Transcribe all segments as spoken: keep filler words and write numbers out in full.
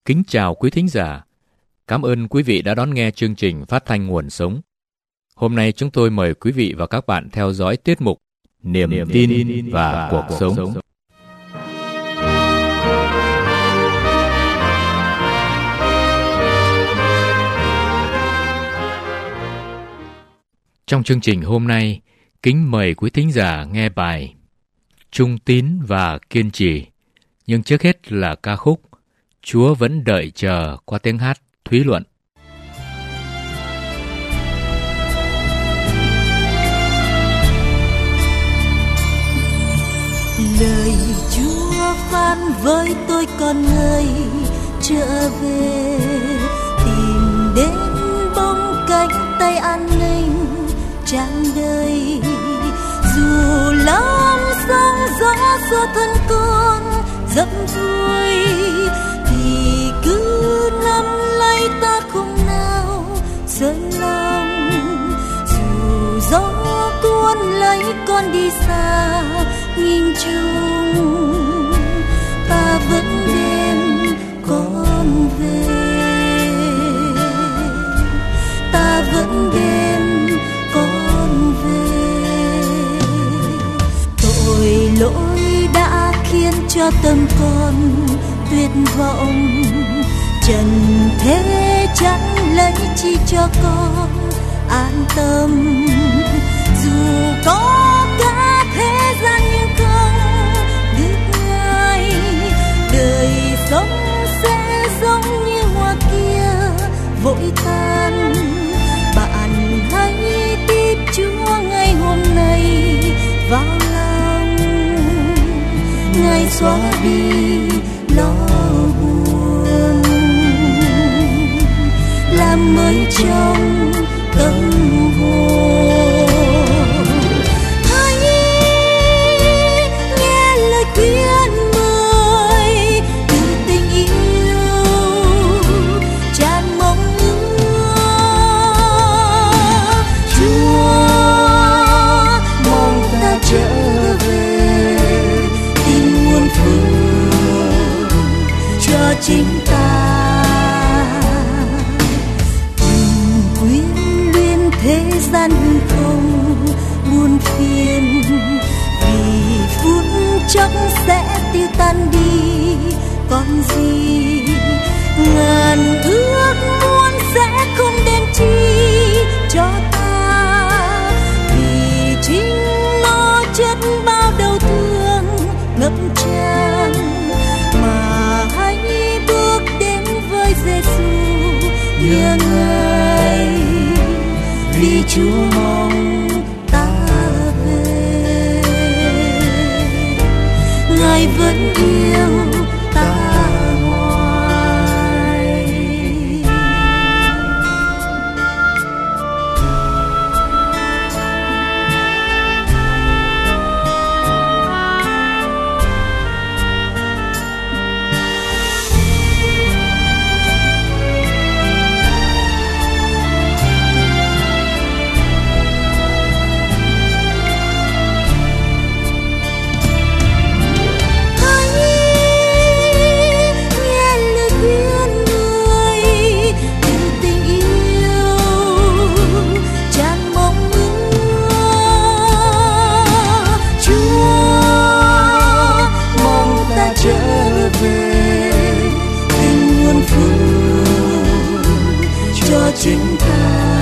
Kính chào quý thính giả. Cảm ơn quý vị đã đón nghe chương trình Phát thanh Nguồn Sống. Hôm nay chúng tôi mời quý vị và các bạn theo dõi tiết mục Niềm, Niềm tin, tin và, và cuộc, cuộc sống. sống. Trong chương trình hôm nay, kính mời quý thính giả nghe bài Trung tín và kiên trì. Nhưng trước hết là ca khúc Chúa vẫn đợi chờ qua tiếng hát Thúy Luận. Lời Chúa phán với tôi con ơi, trở về tìm đến bóng cánh tay an ninh tràn đầy. Dù lắm sóng gió xua thân con dẫm vui, thì cứ nắm lấy ta không nào rơi lòng. Dù gió cuốn lấy con đi xa nghìn trùng, ta vẫn đem con về, ta vẫn đem con về. Tội lỗi đã khiến cho tâm con tuyệt vọng, trần thế chẳng lấy chi cho con an tâm. Dù có cả thế gian nhưng không được ngài, đời sống sẽ giống như hoa kia vội tan. Bạn hãy tiếp Chúa ngày hôm nay vào lòng, ngài xóa đi lo buồn, làm mới trong tâm hồn. Hãy nghe lời khuyên mời từ tình yêu tràn mong ước. Chúa mong ta trở về tìm nguồn phước cho chính ta. Thế gian hư không buồn phiền, vì phút chốc sẽ tiêu tan đi còn gì. Ngàn ước muốn sẽ không đến chi cho ta, vì chính nó chất bao đau thương ngập tràn. Mà hãy bước đến với Giêsu nhờ ngài, vì Chúa mong ta về, ngài vẫn yêu ta hoài. Chính ta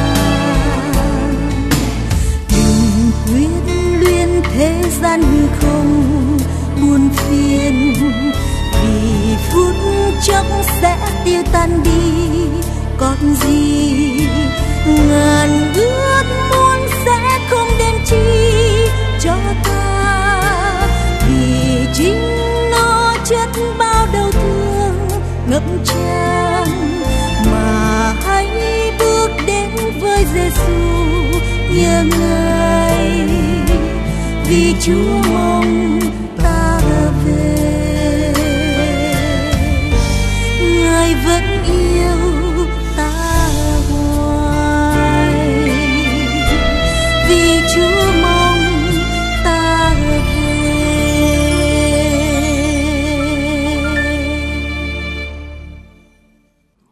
đừng quyến luyến thế gian hư không buồn phiền, vì phút chốc sẽ tiêu tan đi còn gì. Ngàn ước muốn sẽ không đem chi cho ta, vì chính nó chất bao đau thương ngập tràn. Mà hãy bước đến với Giêsu nhờ ngài, vì Chúa mong ta về, ngài vẫn yêu ta hoài, vì Chúa mong ta về.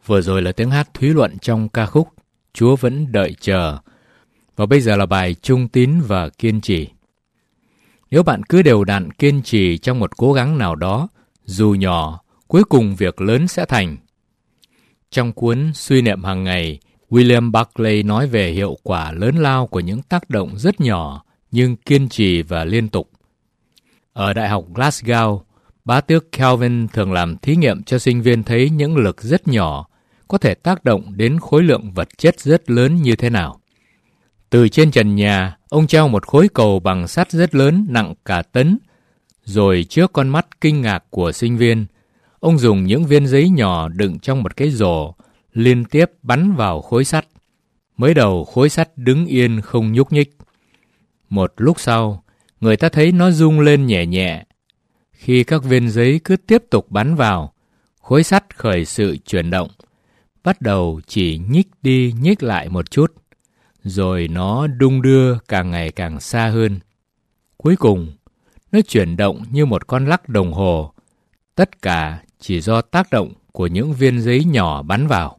Vừa rồi là tiếng hát Thúy Luận trong ca khúc Chúa Vẫn Đợi Chờ. Và bây giờ là bài Trung Tín và Kiên Trì. Nếu bạn cứ đều đặn kiên trì trong một cố gắng nào đó, dù nhỏ, cuối cùng việc lớn sẽ thành. Trong cuốn Suy niệm hàng ngày, William Barclay nói về hiệu quả lớn lao của những tác động rất nhỏ nhưng kiên trì và liên tục. Ở Đại học Glasgow, bá tước Kelvin thường làm thí nghiệm cho sinh viên thấy những lực rất nhỏ có thể tác động đến khối lượng vật chất rất lớn như thế nào. Từ trên trần nhà, ông treo một khối cầu bằng sắt rất lớn nặng cả tấn, rồi trước con mắt kinh ngạc của sinh viên, ông dùng những viên giấy nhỏ đựng trong một cái rổ liên tiếp bắn vào khối sắt. Mới đầu khối sắt đứng yên không nhúc nhích. Một lúc sau, người ta thấy nó rung lên nhẹ nhẹ. Khi các viên giấy cứ tiếp tục bắn vào, khối sắt khởi sự chuyển động, bắt đầu chỉ nhích đi nhích lại một chút, rồi nó đung đưa càng ngày càng xa hơn. Cuối cùng, nó chuyển động như một con lắc đồng hồ, tất cả chỉ do tác động của những viên giấy nhỏ bắn vào.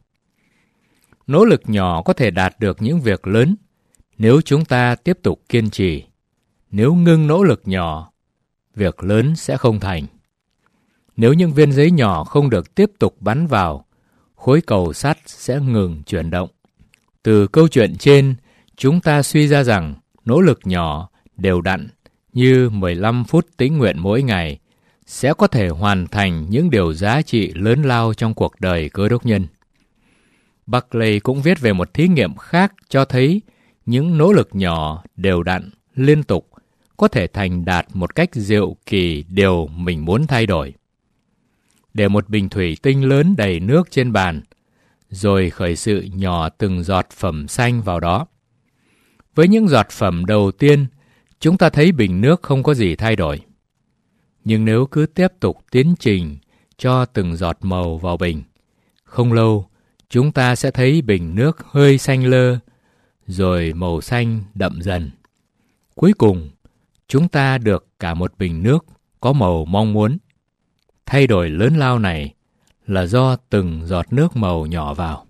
Nỗ lực nhỏ có thể đạt được những việc lớn nếu chúng ta tiếp tục kiên trì. Nếu ngưng nỗ lực nhỏ, việc lớn sẽ không thành. Nếu những viên giấy nhỏ không được tiếp tục bắn vào, khối cầu sắt sẽ ngừng chuyển động. Từ câu chuyện trên, chúng ta suy ra rằng nỗ lực nhỏ, đều đặn như mười lăm phút tĩnh nguyện mỗi ngày sẽ có thể hoàn thành những điều giá trị lớn lao trong cuộc đời Cơ đốc nhân. Barclay cũng viết về một thí nghiệm khác cho thấy những nỗ lực nhỏ, đều đặn, liên tục có thể thành đạt một cách diệu kỳ điều mình muốn thay đổi. Để một bình thủy tinh lớn đầy nước trên bàn, rồi khởi sự nhỏ từng giọt phẩm xanh vào đó. Với những giọt phẩm đầu tiên, chúng ta thấy bình nước không có gì thay đổi. Nhưng nếu cứ tiếp tục tiến trình cho từng giọt màu vào bình, không lâu, chúng ta sẽ thấy bình nước hơi xanh lơ, rồi màu xanh đậm dần. Cuối cùng, chúng ta được cả một bình nước có màu mong muốn. Thay đổi lớn lao này là do từng giọt nước màu nhỏ vào.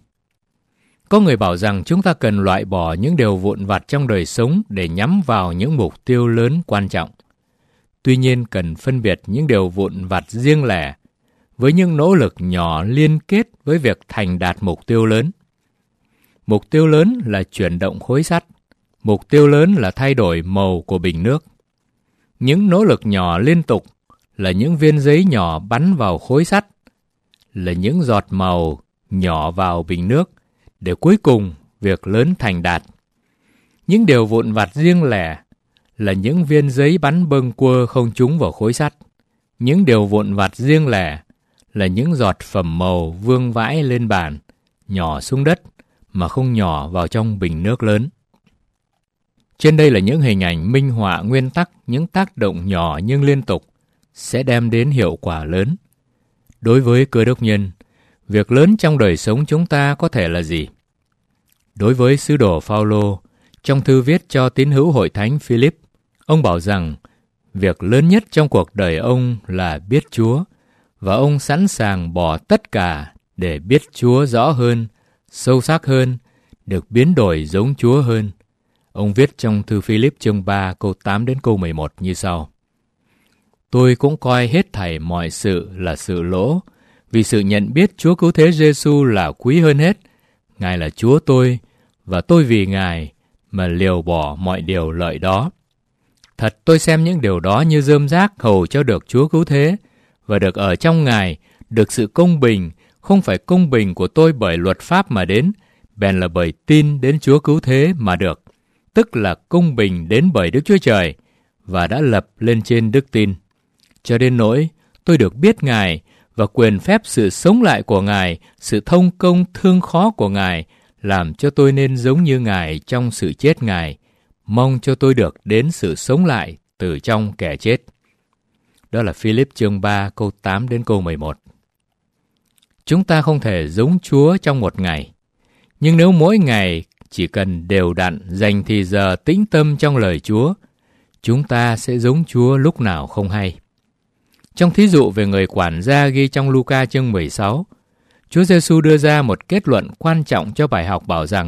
Có người bảo rằng chúng ta cần loại bỏ những điều vụn vặt trong đời sống để nhắm vào những mục tiêu lớn quan trọng. Tuy nhiên cần phân biệt những điều vụn vặt riêng lẻ với những nỗ lực nhỏ liên kết với việc thành đạt mục tiêu lớn. Mục tiêu lớn là chuyển động khối sắt. Mục tiêu lớn là thay đổi màu của bình nước. Những nỗ lực nhỏ liên tục là những viên giấy nhỏ bắn vào khối sắt, là những giọt màu nhỏ vào bình nước, để cuối cùng việc lớn thành đạt. Những điều vụn vặt riêng lẻ là những viên giấy bắn bâng quơ không trúng vào khối sắt. Những điều vụn vặt riêng lẻ là những giọt phẩm màu vương vãi lên bàn, nhỏ xuống đất mà không nhỏ vào trong bình nước lớn. Trên đây là những hình ảnh minh họa nguyên tắc những tác động nhỏ nhưng liên tục sẽ đem đến hiệu quả lớn. Đối với Cơ đốc nhân, việc lớn trong đời sống chúng ta có thể là gì? Đối với sứ đồ Phaolô, trong thư viết cho tín hữu hội thánh Philip, ông bảo rằng việc lớn nhất trong cuộc đời ông là biết Chúa, và ông sẵn sàng bỏ tất cả để biết Chúa rõ hơn, sâu sắc hơn, được biến đổi giống Chúa hơn. Ông viết trong thư Philip chương ba câu tám đến câu mười một như sau: Tôi cũng coi hết thảy mọi sự là sự lỗ, vì sự nhận biết Chúa Cứu Thế Giêsu là quý hơn hết. Ngài là Chúa tôi, và tôi vì Ngài mà liều bỏ mọi điều lợi đó. Thật tôi xem những điều đó như rơm rác hầu cho được Chúa Cứu Thế, và được ở trong Ngài, được sự công bình, không phải công bình của tôi bởi luật pháp mà đến, bèn là bởi tin đến Chúa Cứu Thế mà được, tức là công bình đến bởi Đức Chúa Trời, và đã lập lên trên đức tin. Cho đến nỗi tôi được biết Ngài, và quyền phép sự sống lại của Ngài, sự thông công thương khó của Ngài, làm cho tôi nên giống như Ngài trong sự chết Ngài, mong cho tôi được đến sự sống lại từ trong kẻ chết. Đó là Philip chương ba câu tám đến câu mười một. Chúng ta không thể giống Chúa trong một ngày, nhưng nếu mỗi ngày chỉ cần đều đặn dành thì giờ tĩnh tâm trong lời Chúa, chúng ta sẽ giống Chúa lúc nào không hay. Trong thí dụ về người quản gia ghi trong Luca chương mười sáu, Chúa Giêsu đưa ra một kết luận quan trọng cho bài học bảo rằng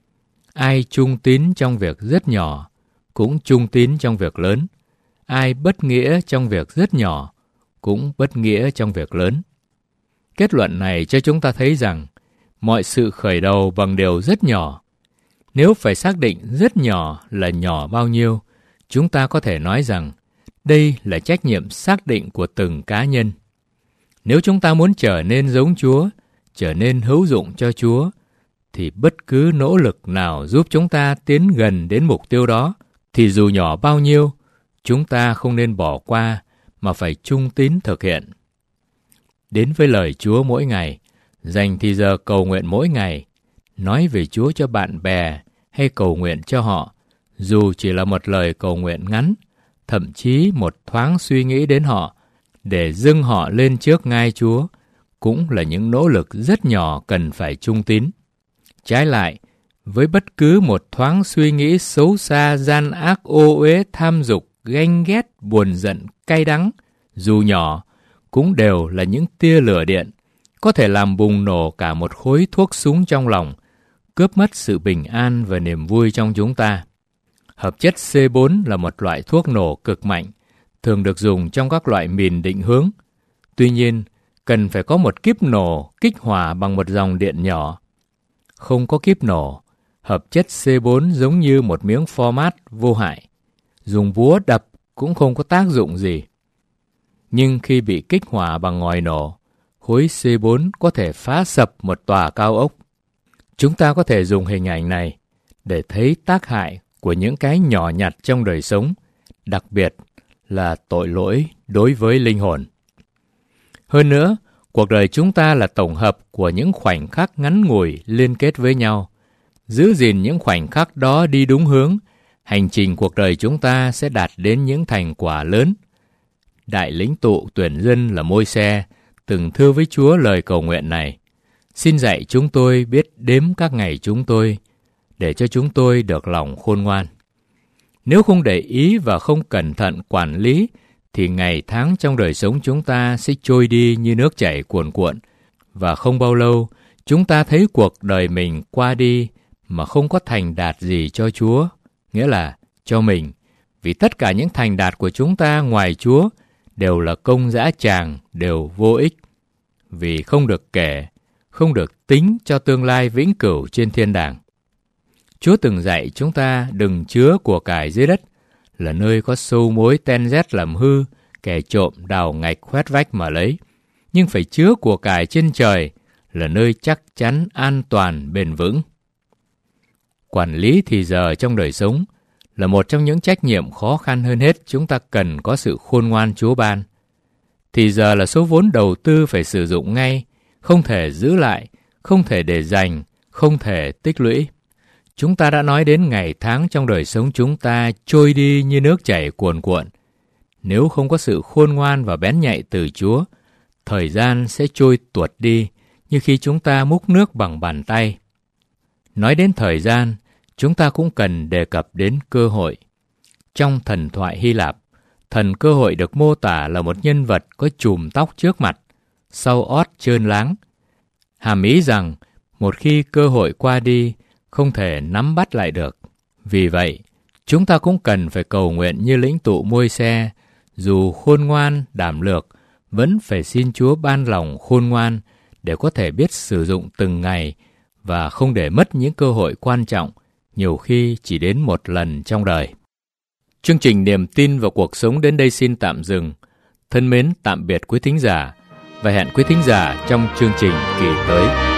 ai trung tín trong việc rất nhỏ cũng trung tín trong việc lớn. Ai bất nghĩa trong việc rất nhỏ cũng bất nghĩa trong việc lớn. Kết luận này cho chúng ta thấy rằng mọi sự khởi đầu bằng điều rất nhỏ. Nếu phải xác định rất nhỏ là nhỏ bao nhiêu, chúng ta có thể nói rằng đây là trách nhiệm xác định của từng cá nhân. Nếu chúng ta muốn trở nên giống Chúa, trở nên hữu dụng cho Chúa, thì bất cứ nỗ lực nào giúp chúng ta tiến gần đến mục tiêu đó, thì dù nhỏ bao nhiêu, chúng ta không nên bỏ qua mà phải trung tín thực hiện. Đến với lời Chúa mỗi ngày, dành thì giờ cầu nguyện mỗi ngày, nói về Chúa cho bạn bè hay cầu nguyện cho họ, dù chỉ là một lời cầu nguyện ngắn, thậm chí một thoáng suy nghĩ đến họ, để dâng họ lên trước ngai Chúa, cũng là những nỗ lực rất nhỏ cần phải trung tín. Trái lại, với bất cứ một thoáng suy nghĩ xấu xa, gian ác, ô uế, tham dục, ganh ghét, buồn giận, cay đắng, dù nhỏ, cũng đều là những tia lửa điện, có thể làm bùng nổ cả một khối thuốc súng trong lòng, cướp mất sự bình an và niềm vui trong chúng ta. Hợp chất C bốn là một loại thuốc nổ cực mạnh, thường được dùng trong các loại mìn định hướng. Tuy nhiên, cần phải có một kíp nổ kích hỏa bằng một dòng điện nhỏ. Không có kíp nổ, hợp chất C bốn giống như một miếng format vô hại. Dùng búa đập cũng không có tác dụng gì. Nhưng khi bị kích hỏa bằng ngòi nổ, khối C bốn có thể phá sập một tòa cao ốc. Chúng ta có thể dùng hình ảnh này để thấy tác hại của những cái nhỏ nhặt trong đời sống, đặc biệt là tội lỗi đối với linh hồn. Hơn nữa, cuộc đời chúng ta là tổng hợp của những khoảnh khắc ngắn ngủi liên kết với nhau. Giữ gìn những khoảnh khắc đó đi đúng hướng, hành trình cuộc đời chúng ta sẽ đạt đến những thành quả lớn. Đại lĩnh tụ tuyển dân là Môi-se từng thưa với Chúa lời cầu nguyện này: xin dạy chúng tôi biết đếm các ngày chúng tôi, để cho chúng tôi được lòng khôn ngoan. Nếu không để ý và không cẩn thận quản lý, thì ngày tháng trong đời sống chúng ta sẽ trôi đi như nước chảy cuồn cuộn, và không bao lâu chúng ta thấy cuộc đời mình qua đi mà không có thành đạt gì cho Chúa, nghĩa là cho mình, vì tất cả những thành đạt của chúng ta ngoài Chúa đều là công dã tràng, đều vô ích, vì không được kể, không được tính cho tương lai vĩnh cửu trên thiên đàng. Chúa từng dạy chúng ta đừng chứa của cải dưới đất, là nơi có sâu mối ten rét làm hư, kẻ trộm đào ngạch khoét vách mà lấy, nhưng phải chứa của cải trên trời, là nơi chắc chắn, an toàn, bền vững. Quản lý thì giờ trong đời sống là một trong những trách nhiệm khó khăn hơn hết. Chúng ta cần có sự khôn ngoan Chúa ban. Thì giờ là số vốn đầu tư phải sử dụng ngay, không thể giữ lại, không thể để dành, không thể tích lũy. Chúng ta đã nói đến ngày tháng trong đời sống chúng ta trôi đi như nước chảy cuồn cuộn. Nếu không có sự khôn ngoan và bén nhạy từ Chúa, thời gian sẽ trôi tuột đi như khi chúng ta múc nước bằng bàn tay. Nói đến thời gian, chúng ta cũng cần đề cập đến cơ hội. Trong thần thoại Hy Lạp, thần cơ hội được mô tả là một nhân vật có chùm tóc trước mặt, sau ót trơn láng. Hàm ý rằng, một khi cơ hội qua đi, không thể nắm bắt lại được. Vì vậy, chúng ta cũng cần phải cầu nguyện như lĩnh tụ Môi-se, dù khôn ngoan, đảm lược, vẫn phải xin Chúa ban lòng khôn ngoan để có thể biết sử dụng từng ngày và không để mất những cơ hội quan trọng, nhiều khi chỉ đến một lần trong đời. Chương trình Niềm tin vào cuộc sống đến đây xin tạm dừng. Thân mến tạm biệt quý thính giả và hẹn quý thính giả trong chương trình kỳ tới.